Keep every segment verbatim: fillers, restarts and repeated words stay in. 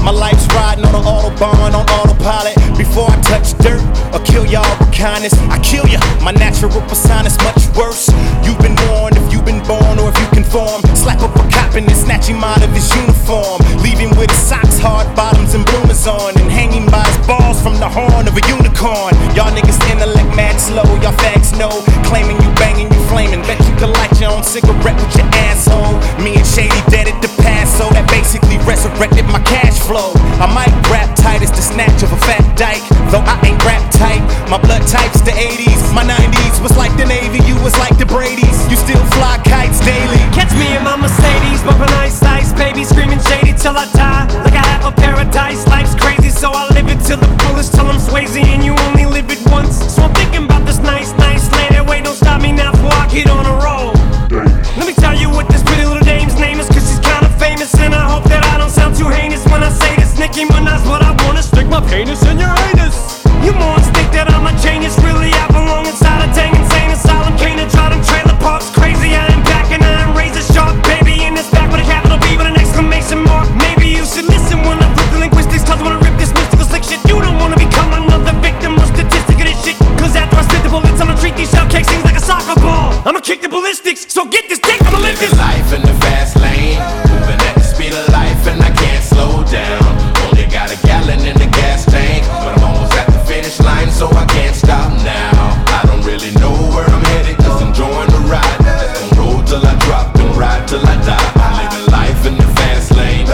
My life's riding on an autobahn, on autopilot. Before I touch dirt or kill y'all with kindness, I kill ya. My natural persona's much worse. You've been warned if you've been born or if you conform. Slap up a cop and then snatch him out of his uniform, leave him with his socks, hard bottoms, and bloomers on, and hanging by his balls from the horn of a unicorn. Y'all niggas intellect mad slow, y'all fags know, claiming you banging, you flaming. Bet you can light your own cigarette with your asshole. Me and Shady dead at the past, so that basically resurrected my cash flow. I might rap tight as the snatch of a fat dyke, though I ain't rap tight. My blood type's the eighties, my nineties was like the Navy, you was like the Brady's. You still fly kites daily. Catch me in my Mercedes, bumping ice ice, baby, screaming shady till I die. Like I have a paradise, life's crazy, so I live it till the fullest, till I'm Swayze and you only live it once. So I'm thinking about this nice, nice lady. Wait, don't stop me now before I get on a roll. Let me tell you what this pretty little dame's name is, cause she's kinda famous, and I hope that I don't sound too heinous when I say this. Nicki Minaj, what I wanna stick my penis in your anus. You morons think that I'm a genius, really I belong inside a dang insane asylum. Can't try them trailer parks crazy, I am back and I am razor sharp, baby, in this back with a capital B with an exclamation mark. Maybe you should listen when I flip the linguistics, cause I wanna rip this mystical slick shit. You don't wanna become another victim or statistic of this shit, cause after I spit the bullets I'ma treat these shell cakes things like a soccer ball. I'ma kick the ballistics, so get this dick, I'ma live this life in the fast lane, moving at the speed of life and I can't slow down. Only got a gallon in the gas tank, but I'm almost at the finish line, so I can't stop now. I don't really know where I'm headed, just enjoying the ride. Just gon' roll till I drop and ride till I die. I'm living life in the fast lane,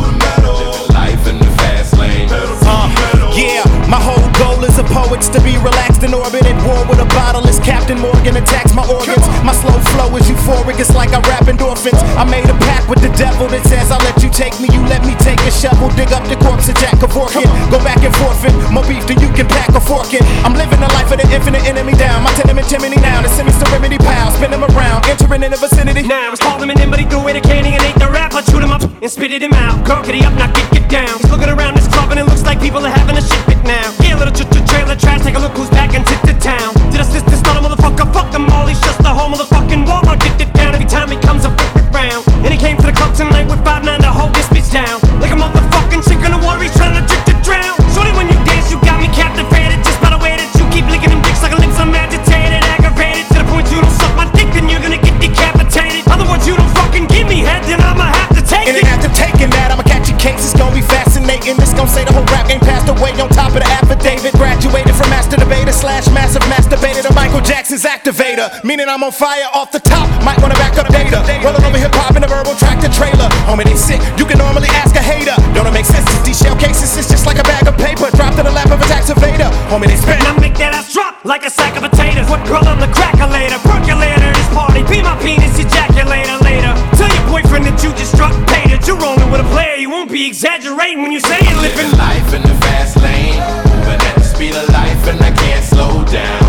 living life in the fast lane. Uh, yeah, my whole goal as a poet's to be relaxed in orbit at war with a bottle as Captain Morgan attacks my organs. My slow flow is euphoric, it's like I rap endorphins. I made a pact with the devil that says I'll let you take me, you let me take a shovel, dig up the corpse of Jack Kevorkian. Go back and forfeit, more beef than you can pack a fork in. I'm living the life of the infinite enemy down, my tenement chimney now, the semi-serenity pal, spin him around, entering in the vicinity. Now I was calling him in, but he threw away the candy and ate the rap. I chewed him up and spitted him out. Girl, get up, now get, get down. He's looking around this club and it looks like people are having a shit fit now. Yeah, little ch ch trailer trash, take a look who's back and tip to town. Did I assist this not a motherfucker? Fuck them all, he's just the whole motherfucking Walmart. Get it down every time he comes up round. And he came to the club tonight with five nine to hold this bitch down. Like a motherfucking chick in the water, he's trying to trick to drown. Shorty, when you dance, you got me captivated, just by the way that you keep licking them dicks like a lips. I'm agitated, aggravated, to the point you don't suck my dick, then you're gonna get decapitated. Other words, you don't fucking give me head, then I'ma have to take and it. And after taking that, I'ma catch your case, it's gonna be fascinating. This gon' say the whole rap game passed away on top of the affidavit. Graduated from master debater slash massive masturbator to Michael Jackson's activator, meaning I'm on fire off the top, might wanna back up data. Rolling over hip hop in a verbal tractor trailer. Homie, they sick, you can normally ask a hater. Don't it make sense? These shell cases, it's just like a bag of paper dropped in the lap of a tax evader. Homie, they spit. Now make that ass drop like a sack of potatoes. What girl, I'm the crackulator, percolator, this party, be my penis ejaculator later. Tell your boyfriend that you just struck pay, that you're rolling with a player, you won't be exaggerating when you say you're living life in the fast lane, moving at the speed of life and I can't slow down.